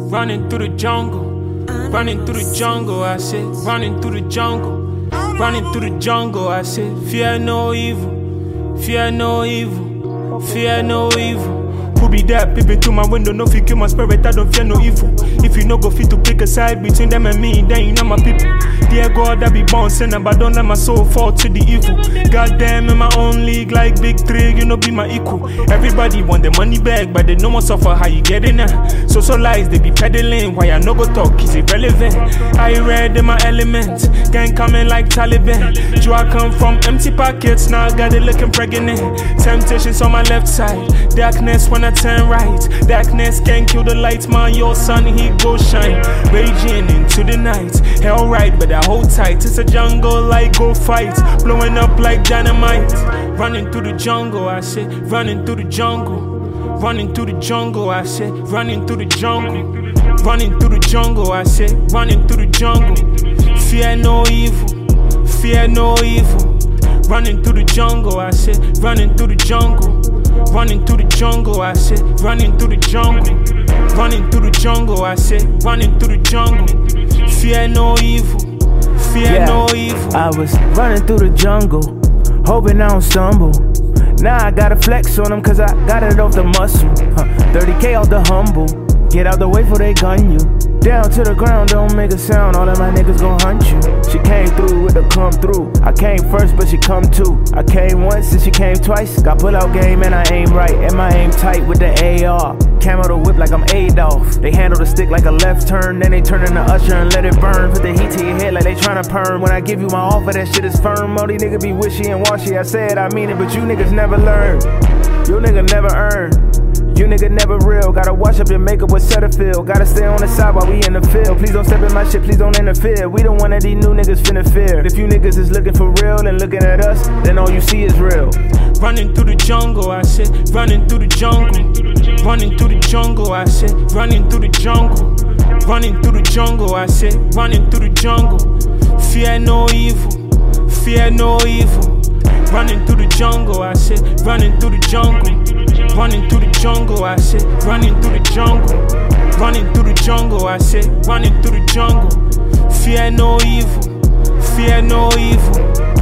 running through the jungle, running through the jungle, I said, running through the jungle, running through the jungle, I said, fear no evil, fear no evil, fear no evil. Who be there peeping through my window? No fit kill my spirit, I don't fear no evil. If you no go fit to pick a side between them and me, then you know my people. Dear God, I be born sinner, but don't let my soul fall to the evil. Goddamn, in my own league, like Big 3, you know be my equal. Everybody want the money back, but they no more suffer how you get in there. So lies, they be peddling, why I no go talk is irrelevant. I read in my element, gang coming like Taliban. Do I come from empty pockets, now I got it looking pregnant. Temptations on my left side, darkness when I turn right. Darkness can't kill the light, man, your sun, he go shine. Raging into the night, hell right, but I hold tight. It's a jungle like go fight, blowing up like dynamite. Running through the jungle, I said, running through the jungle. Running through the jungle, I said, running through the jungle. Running through the jungle, I said, running through the jungle. Fear no evil, fear no evil. Running through the jungle, I said, running through the jungle. Running through the jungle, I said, running through the jungle. Running through the jungle, I said, running through the jungle. Fear no evil, fear no evil. I was running through the jungle, hoping I don't stumble. Now I gotta flex on them cause I got it off the muscle. 30K off the humble, get out the way before they gun you. Down to the ground, don't make a sound, all of my niggas gon' hunt you. She came through with the come through. I came first, but she come too. I came once and she came twice. Got pull out game and I aim right, and my aim tight with the AR. Camo the whip like I'm Adolf. They handle the stick like a left turn, then they turn into Usher and let it burn. Put the heat to your head like they tryna perm. When I give you my offer, that shit is firm. All these niggas be wishy and washy. I said I mean it, but you niggas never learn. You nigga never earn. You nigga never real, gotta wash up your makeup with Cetaphil. Gotta stay on the side while we in the field. Please don't step in my shit, please don't interfere. We don't want these new niggas finna fear. If you niggas is looking for real and looking at us, then all you see is real. Running through the jungle, I said, running through the jungle. Running through the jungle, I said, running through the jungle. Running through the jungle, I said, running through the jungle. Fear no evil, fear no evil. Running through the jungle, I said, running through the jungle. Running through the jungle, I said, running through the jungle. Running through the jungle, I said, running through the jungle. Fear no evil, fear no evil.